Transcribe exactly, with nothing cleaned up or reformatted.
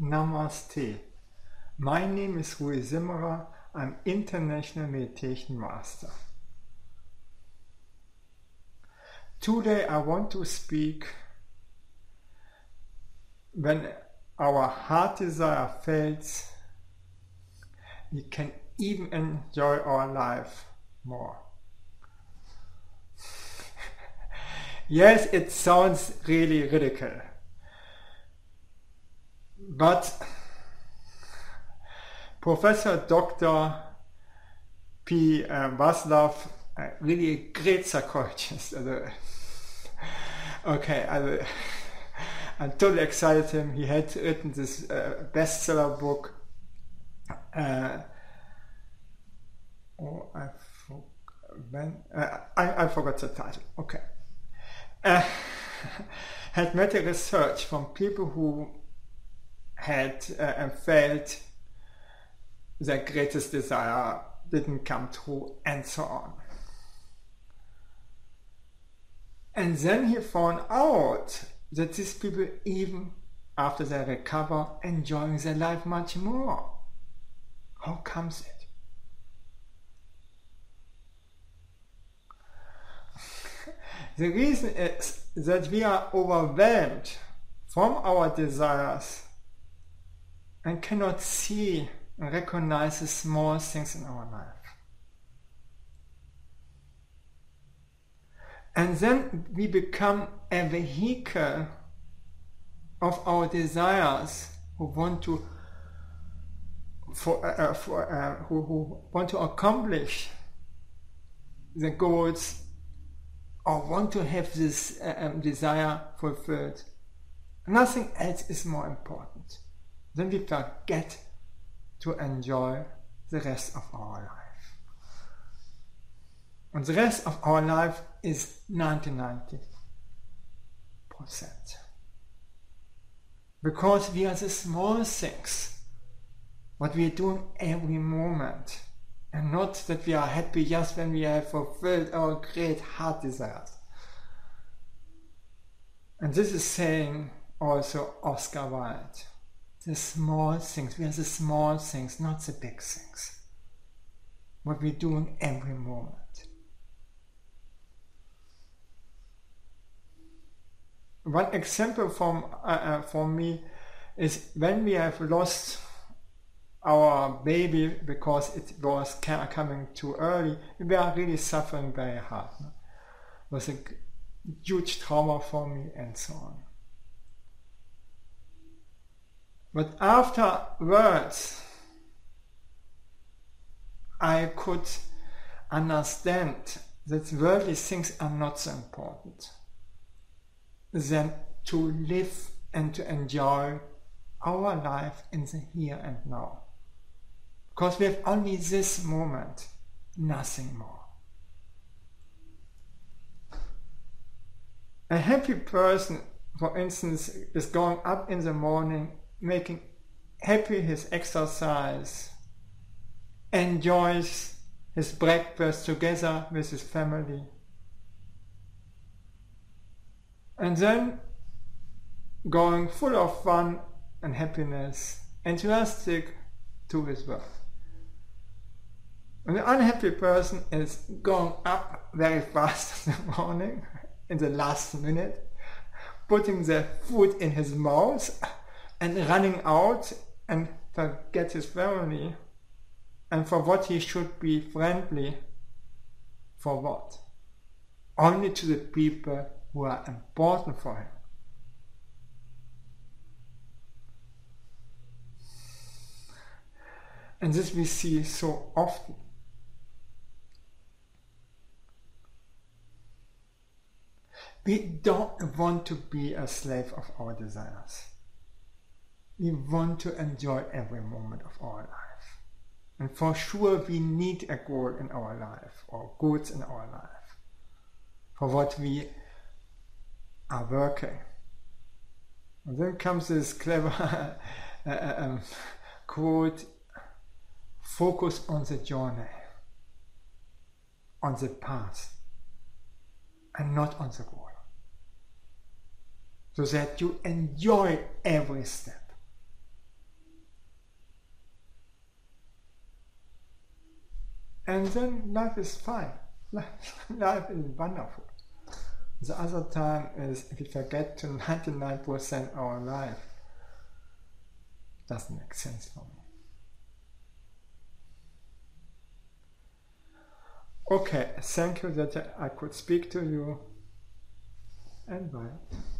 Namaste. My name is Rui Zimmerer. I'm International Meditation Master. Today I want to speak when our heart desire fails, we can even enjoy our life more. Yes, it sounds really radical, but Professor Doctor P. Uh, Vaslav, uh, really a great psychologist. Uh, okay, I, I'm totally excited him. He had written this uh, bestseller book. Uh, oh, I, for, when, uh, I, I forgot the title. Okay. Uh, had meta research from people who had uh, failed, their greatest desire didn't come true, and so on. And then he found out that these people, even after they recover, enjoying their life much more. How comes it? The reason is that we are overwhelmed from our desires and cannot see and recognize the small things in our life. And then we become a vehicle of our desires who want to for, uh, for uh, who, who want to accomplish the goals or want to have this uh, um, desire fulfilled. Nothing else is more important. Then we forget to enjoy the rest of our life. And the rest of our life is ninety-nine percent. Because we are the small things, what we are doing every moment, and not that we are happy just when we have fulfilled our great heart desires. And this is saying also Oscar Wilde. The small things, we are the small things, not the big things. What we're doing every moment. One example from uh, uh, for me is when we have lost our baby because it was coming too early, we are really suffering very hard. No? It was a huge trauma for me and so on. But afterwards, I could understand that worldly things are not so important than to live and to enjoy our life in the here and now. Because we have only this moment, nothing more. A happy person, for instance, is going up in the morning, making happy his exercise, enjoys his breakfast together with his family, and then going full of fun and happiness, enthusiastic to his work. And the unhappy person is going up very fast in the morning, in the last minute, putting the food in his mouth and running out and forget his family, and for what he should be friendly, for what? Only to the people who are important for him. And this we see so often. We don't want to be a slave of our desires. We want to enjoy every moment of our life. And for sure we need a goal in our life, or goals in our life, for what we are working. And then comes this clever uh, um, quote, focus on the journey, on the path, and not on the goal. So that you enjoy every step. And then life is fine. Life, life is wonderful. The other time is if we forget to ninety-nine percent our life. Doesn't make sense for me. Okay, thank you that I could speak to you, and bye.